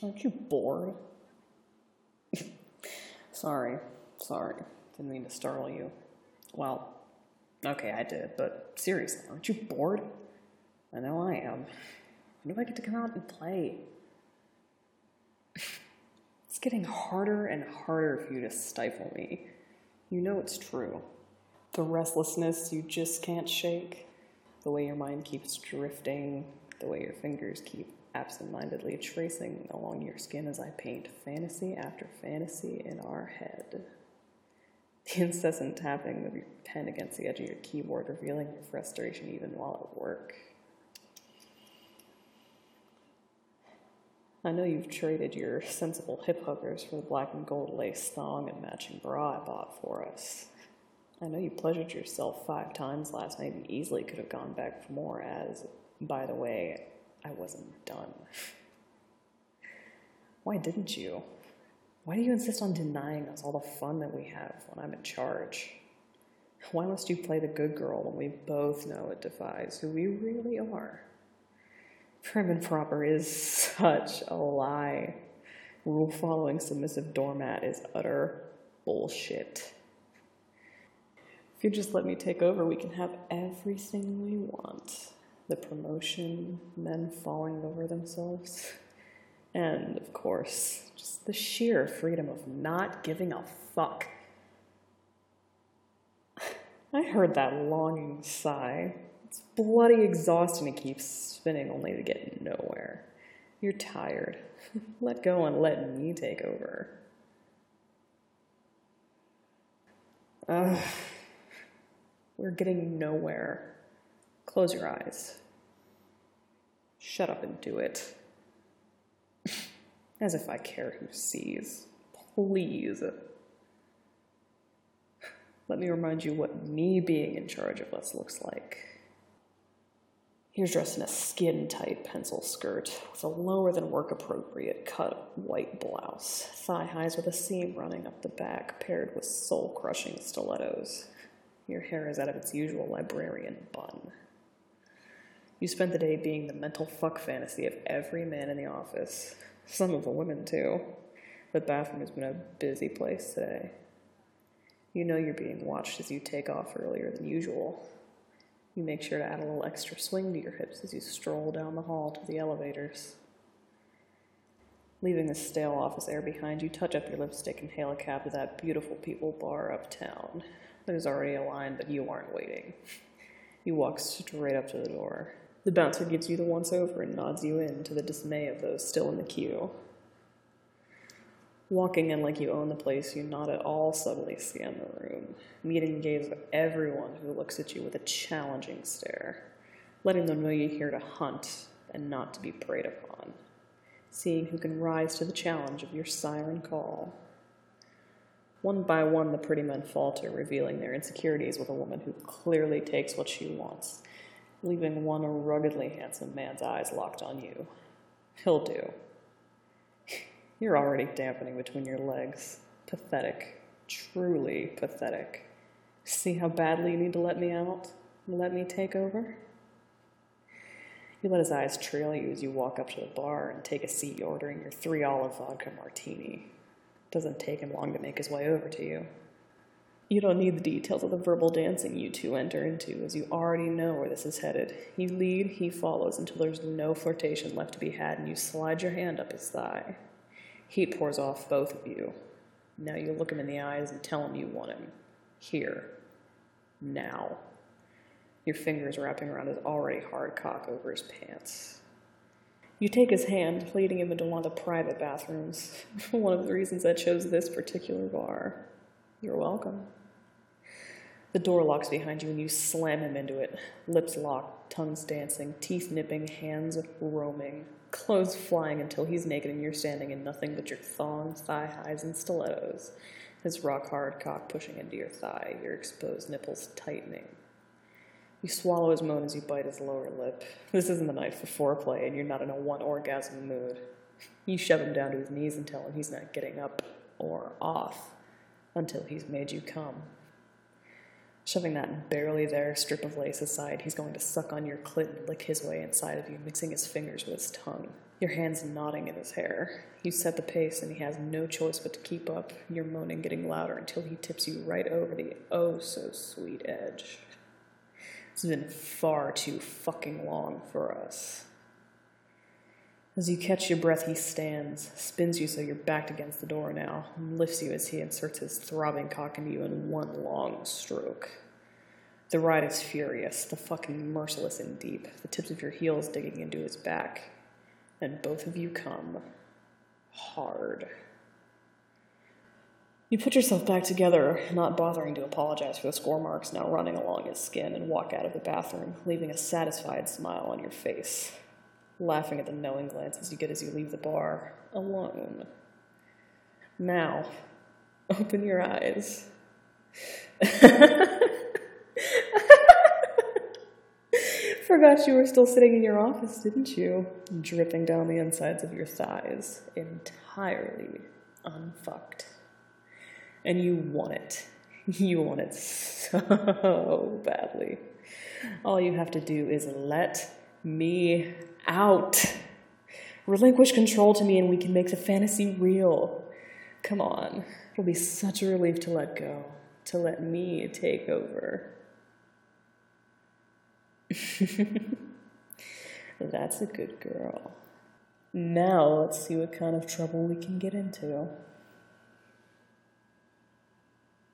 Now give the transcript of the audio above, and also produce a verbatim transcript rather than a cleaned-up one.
Aren't you bored? Sorry, sorry. Didn't mean to startle you. Well, okay, I did, but seriously, aren't you bored? I know I am. When do I get to come out and play? It's getting harder and harder for you to stifle me. You know it's true. The restlessness you just can't shake, the way your mind keeps drifting, the way your fingers keep absent-mindedly tracing along your skin as I paint fantasy after fantasy in our head. The incessant tapping of your pen against the edge of your keyboard, revealing your frustration even while at work. I know you've traded your sensible hip huggers for the black and gold lace thong and matching bra I bought for us. I know you pleasured yourself five times last night and easily could have gone back for more as, by the way, I wasn't done. Why didn't you? Why do you insist on denying us all the fun that we have when I'm in charge? Why must you play the good girl when we both know it defies who we really are? Prim and proper is such a lie. Rule-following submissive doormat is utter bullshit. If you just let me take over, we can have everything we want. The promotion, men falling over themselves, and, of course, just the sheer freedom of not giving a fuck. I heard that longing sigh. It's bloody exhausting to keep spinning only to get nowhere. You're tired. Let go and let me take over. Ugh. We're getting nowhere. Close your eyes. Shut up and do it. As if I care who sees. Please. Let me remind you what me being in charge of us looks like. He's dressed in a skin-tight pencil skirt with a lower-than-work appropriate cut white blouse, thigh-highs with a seam running up the back, paired with soul-crushing stilettos. Your hair is out of its usual librarian bun. You spent the day being the mental fuck fantasy of every man in the office. Some of the women, too. The bathroom has been a busy place today. You know you're being watched as you take off earlier than usual. You make sure to add a little extra swing to your hips as you stroll down the hall to the elevators. Leaving the stale office air behind, you touch up your lipstick and hail a cab to that beautiful people bar uptown. There's already a line, but you aren't waiting. You walk straight up to the door. The bouncer gives you the once-over and nods you in to the dismay of those still in the queue. Walking in like you own the place, you not at all subtly scan the room, meeting the gaze of everyone who looks at you with a challenging stare, letting them know you're here to hunt and not to be preyed upon, seeing who can rise to the challenge of your siren call. One by one, the pretty men falter, revealing their insecurities with a woman who clearly takes what she wants, leaving one ruggedly handsome man's eyes locked on you. He'll do. You're already dampening between your legs. Pathetic. Truly pathetic. See how badly you need to let me out? Let me take over? You let his eyes trail you as you walk up to the bar and take a seat, ordering your three olive vodka martini. Doesn't take him long to make his way over to you. You don't need the details of the verbal dancing you two enter into, as you already know where this is headed. You lead, he follows, until there's no flirtation left to be had, and you slide your hand up his thigh. Heat pours off both of you. Now you look him in the eyes and tell him you want him. Here. Now. Your fingers wrapping around his already hard cock over his pants. You take his hand, leading him into one of the private bathrooms. One of the reasons I chose this particular bar. You're welcome. The door locks behind you and you slam him into it. Lips locked, tongues dancing, teeth nipping, hands roaming. Clothes flying until he's naked and you're standing in nothing but your thongs, thigh-highs, and stilettos. His rock-hard cock pushing into your thigh, your exposed nipples tightening. You swallow his moan as you bite his lower lip. This isn't the night for foreplay, and you're not in a one-orgasm mood. You shove him down to his knees and tell him he's not getting up or off until he's made you come. Shoving that barely there strip of lace aside, he's going to suck on your clit and lick his way inside of you, mixing his fingers with his tongue. Your hands knotting in his hair. You set the pace, and he has no choice but to keep up, your moaning getting louder until he tips you right over the oh-so-sweet edge. It's been far too fucking long for us. As you catch your breath, he stands, spins you so you're backed against the door now, and lifts you as he inserts his throbbing cock into you in one long stroke. The ride is furious, the fucking merciless and deep, the tips of your heels digging into his back. And both of you come hard. You put yourself back together, not bothering to apologize for the score marks now running along his skin, and walk out of the bathroom, leaving a satisfied smile on your face, laughing at the knowing glances you get as you leave the bar, alone. Now, open your eyes. Forgot you were still sitting in your office, didn't you? Dripping down the insides of your thighs, entirely unfucked. And you want it. You want it so badly. All you have to do is let me out. Relinquish control to me and we can make the fantasy real. Come on. It'll be such a relief to let go, to let me take over. That's a good girl. Now let's see what kind of trouble we can get into.